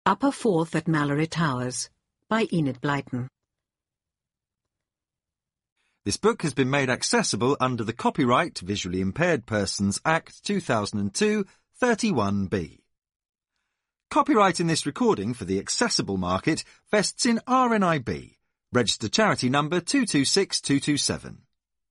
Upper Fourth at Mallory Towers by Enid Blyton. This book has been made accessible under the Copyright Visually Impaired Persons Act 2002 31B. Copyright in this recording for the accessible market vests in RNIB, registered charity number 226227.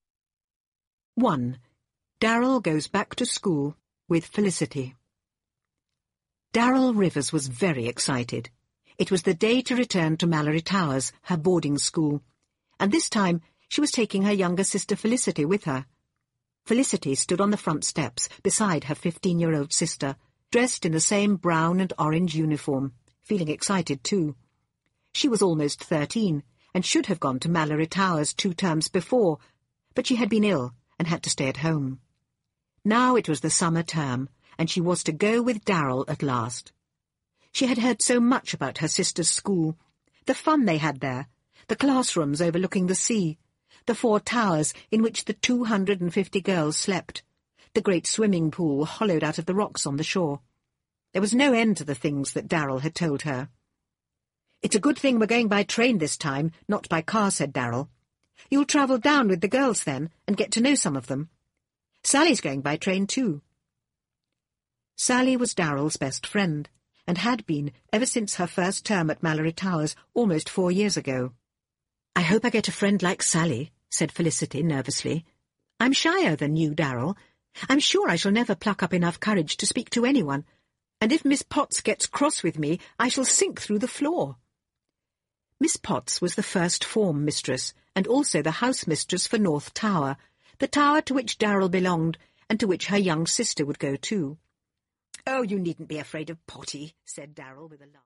1. Darryl goes back to school with Felicity. Darryl Rivers was very excited. It was the day to return to Mallory Towers, her boarding school, and this time she was taking her younger sister Felicity with her. Felicity stood on the front steps beside her 15-year-old sister, dressed in the same brown and orange uniform, feeling excited too. She was almost 13 and should have gone to Mallory Towers 2 terms before, but she had been ill and had to stay at home. Now it was the summer term, and she was to go with Darryl at last. She had heard so much about her sister's school, the fun they had there, the classrooms overlooking the sea, the 4 towers in which the 250 girls slept, the great swimming pool hollowed out of the rocks on the shore. There was no end to the things that Darryl had told her. "It's a good thing we're going by train this time, not by car," said Darryl. "You'll travel down with the girls then, and get to know some of them. Sally's going by train too." Sally was Darryl's best friend, and had been ever since her first term at Mallory Towers almost 4 years ago. "I hope I get a friend like Sally," said Felicity nervously. "I'm shyer than you, Darryl. I'm sure I shall never pluck up enough courage to speak to anyone, and if Miss Potts gets cross with me, I shall sink through the floor." Miss Potts was the first form mistress, and also the house mistress for North Tower, the tower to which Darryl belonged, and to which her young sister would go too. "Oh, you needn't be afraid of Potty," said Darryl with a laugh.